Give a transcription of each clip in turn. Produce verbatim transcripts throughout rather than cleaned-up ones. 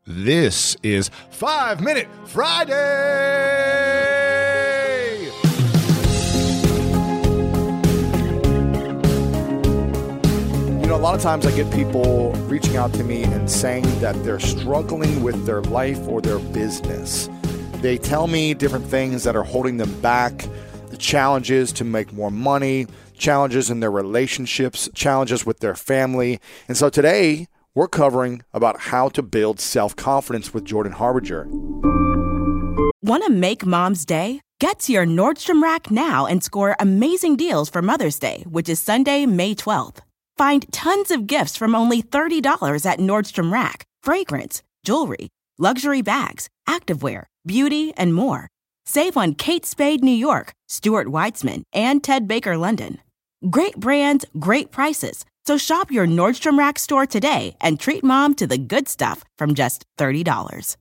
This is Five Minute Friday! You know, a lot of times I get people reaching out to me and saying that they're struggling with their life or their business. They tell me different things that are holding them back, the challenges to make more money, challenges in their relationships, challenges with their family. And so today, we're covering about how to build self-confidence with Jordan Harbinger. Want to make Mom's Day? Get to your Nordstrom Rack now and score amazing deals for Mother's Day, which is Sunday, May twelfth. Find tons of gifts from only thirty dollars at Nordstrom Rack. Fragrance, jewelry, luxury bags, activewear, beauty, and more. Save on Kate Spade New York, Stuart Weitzman, and Ted Baker London. Great brands, great prices. So shop your Nordstrom Rack store today and treat Mom to the good stuff from just thirty dollars.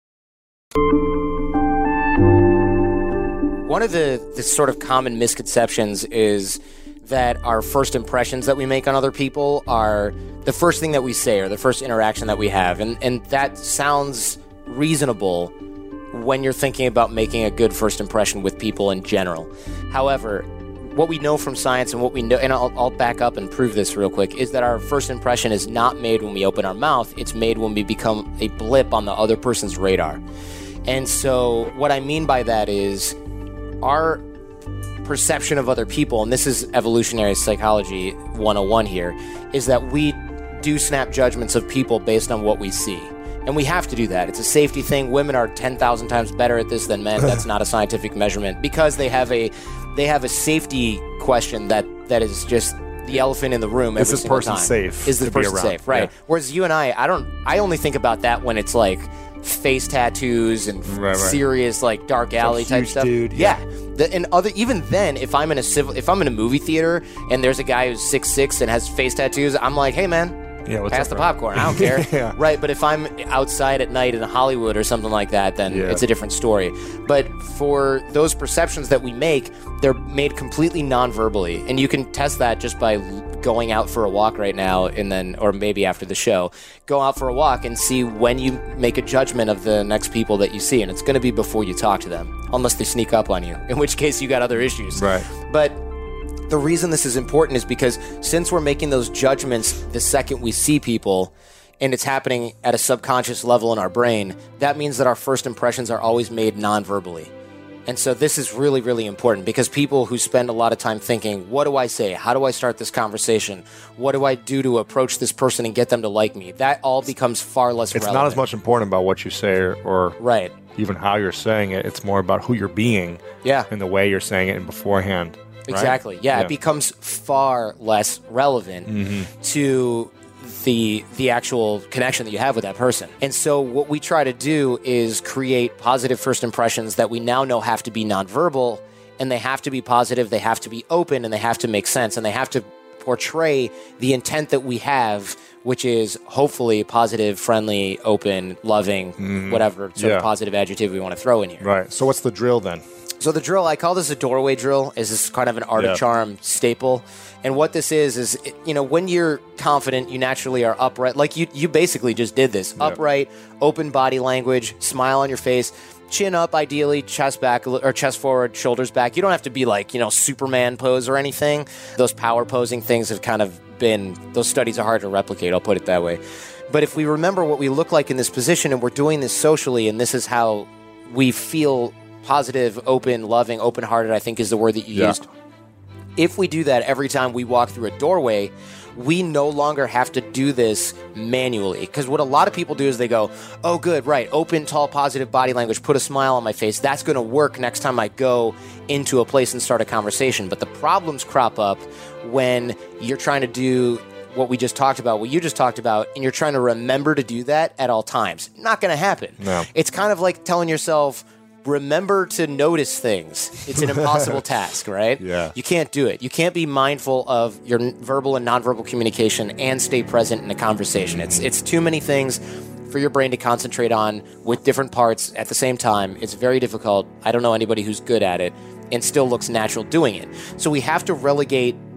One of the, the sort of common misconceptions is that our first impressions that we make on other people are the first thing that we say or the first interaction that we have. And, and that sounds reasonable when you're thinking about making a good first impression with people in general. However, what we know from science and what we know, and I'll, I'll back up and prove this real quick, is that our first impression is not made when we open our mouth. It's made when we become a blip on the other person's radar. And so what I mean by that is our perception of other people, and this is evolutionary psychology one oh one here, is that we do snap judgments of people based on what we see. And we have to do that. It's a safety thing. Women are ten thousand times better at this than men. That's not a scientific measurement because they have a they have a safety question that, that is just the elephant in the room every Is this single person time. safe? Is this to be person around? safe? Right. Yeah. Whereas you and I, I don't. I only think about that when it's like face tattoos and Right, right. serious like dark alley Some type huge stuff. dude, yeah. yeah. The, and other even then, if I'm in a civil, if I'm in a movie theater and there's a guy who's six six and has face tattoos, I'm like, hey man. Yeah, what's Pass up, the bro? popcorn. I don't care. Yeah. Right, but if I'm outside at night in Hollywood or something like that, then Yeah. it's a different story. But for those perceptions that we make, they're made completely non-verbally. And you can test that just by going out for a walk right now and then, or maybe after the show, go out for a walk and see when you make a judgment of the next people that you see. And it's going to be before you talk to them, unless they sneak up on you, in which case you got other issues. Right. But the reason this is important is because since we're making those judgments the second we see people, and it's happening at a subconscious level in our brain, that means that our first impressions are always made non-verbally. And so this is really, really important because people who spend a lot of time thinking, what do I say? How do I start this conversation? What do I do to approach this person and get them to like me? That all becomes far less It's relevant. not as much important about what you say or, or Right. even how you're saying it. It's more about who you're being Yeah. and the way you're saying it and beforehand. right? Exactly. Yeah, Yeah. it becomes far less relevant Mm-hmm. to the the actual connection that you have with that person. And so what we try to do is create positive first impressions that we now know have to be nonverbal, and they have to be positive, they have to be open, and they have to make sense, and they have to portray the intent that we have, which is hopefully positive, friendly, open, loving, whatever sort Yeah. of positive adjective we want to throw in here. Right. So what's the drill then? So the drill, I call this a doorway drill, is this kind of an art Yeah. of charm staple. And what this is, is, you know, when you're confident, you naturally are upright. Like you, you basically just did this. Upright, open body language, smile on your face, chin up, ideally, chest back, or chest forward, shoulders back. You don't have to be like, you know, Superman pose or anything. Those power posing things have kind of been, those studies are hard to replicate, I'll put it that way. But if we remember what we look like in this position and we're doing this socially, and this is how we feel positive, open, loving, open-hearted, I think is the word that you Yeah. used. If we do that every time we walk through a doorway, we no longer have to do this manually. Because what a lot of people do is they go, oh, good, right, open, tall, positive body language, put a smile on my face. That's going to work next time I go into a place and start a conversation. But the problems crop up when you're trying to do what we just talked about, what you just talked about, and you're trying to remember to do that at all times. Not going to happen. No. It's kind of like telling yourself, remember to notice things. It's an impossible task, right? Yeah. You can't do it. You can't be mindful of your n- verbal and nonverbal communication and stay present in a conversation. It's it's too many things for your brain to concentrate on with different parts at the same time. It's very difficult. I don't know anybody who's good at it and still looks natural doing it. So we have to relegate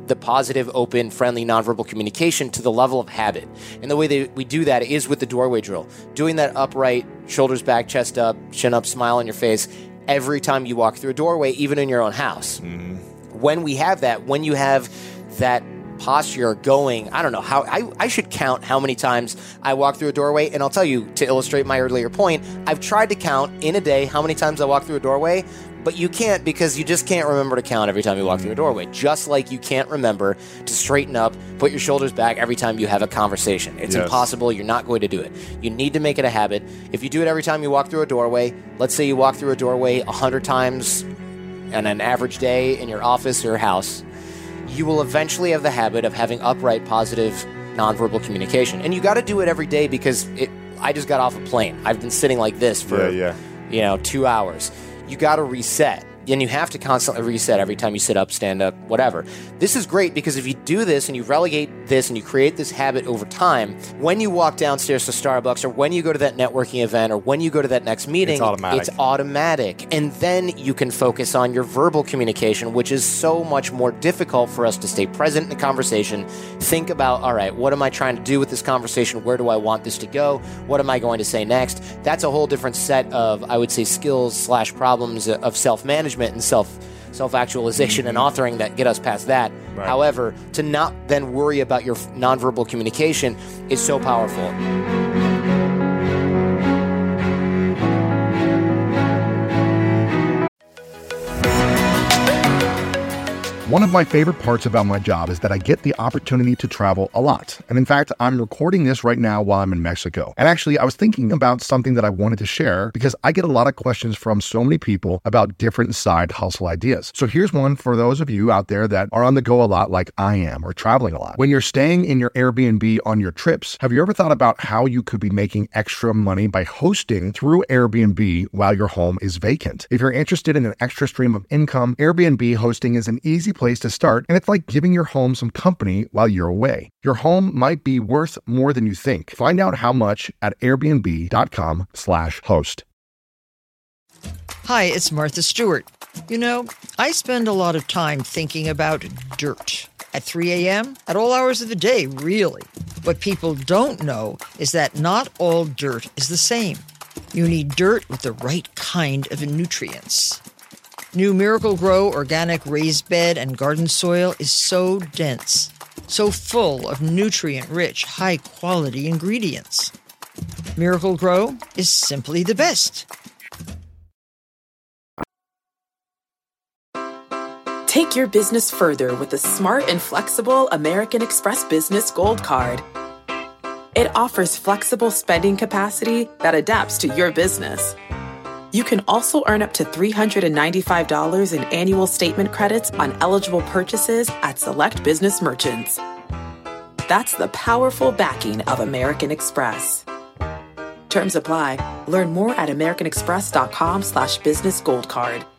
the positive, open, friendly, nonverbal communication to the level of habit. And the way that we do that is with the doorway drill. Doing that upright, shoulders back, chest up, chin up, smile on your face every time you walk through a doorway, even in your own house. Mm-hmm. When we have that, when you have that posture going, I don't know how, I, I should count how many times I walk through a doorway. And I'll tell you, to illustrate my earlier point, I've tried to count in a day how many times I walk through a doorway, but you can't, because you just can't remember to count every time you walk through a doorway. Just like you can't remember to straighten up, put your shoulders back every time you have a conversation. It's yes. impossible. You're not going to do it. You need to make it a habit. If you do it every time you walk through a doorway, let's say you walk through a doorway one hundred times on an average day in your office or house, you will eventually have the habit of having upright, positive, nonverbal communication. And you got to do it every day, because it, I just got off a plane. I've been sitting like this for yeah, yeah. you know two hours. You got to reset. And you have to constantly reset every time you sit up, stand up, whatever. This is great, because if you do this and you relegate this and you create this habit over time, when you walk downstairs to Starbucks, or when you go to that networking event, or when you go to that next meeting, it's automatic. It's automatic. And then you can focus on your verbal communication, which is so much more difficult for us to stay present in the conversation. Think about, all right, what am I trying to do with this conversation? Where do I want this to go? What am I going to say next? That's a whole different set of, I would say, skills slash problems of self-management and self self-actualization mm-hmm. and authoring that get us past that. Right. However, to not then worry about your nonverbal communication is so powerful. One of my favorite parts about my job is that I get the opportunity to travel a lot. And in fact, I'm recording this right now while I'm in Mexico. And actually, I was thinking about something that I wanted to share, because I get a lot of questions from so many people about different side hustle ideas. So here's one for those of you out there that are on the go a lot like I am, or traveling a lot. When you're staying in your Airbnb on your trips, have you ever thought about how you could be making extra money by hosting through Airbnb while your home is vacant? If you're interested in an extra stream of income, Airbnb hosting is an easy place to start, and it's like giving your home some company while you're away. Your home might be worth more than you think. Find out how much at airbnb.com slash host. Hi, it's Martha Stewart. You know, I spend a lot of time thinking about dirt. At three a.m., at all hours of the day, really. What people don't know is that not all dirt is the same. You need dirt with the right kind of nutrients. New Miracle-Gro organic raised bed and garden soil is so dense, so full of nutrient-rich, high-quality ingredients. Miracle-Gro is simply the best. Take your business further with the smart and flexible American Express Business Gold Card. It offers flexible spending capacity that adapts to your business. You can also earn up to three hundred ninety-five dollars in annual statement credits on eligible purchases at select business merchants. That's the powerful backing of American Express. Terms apply. Learn more at americanexpress.com slash business gold card.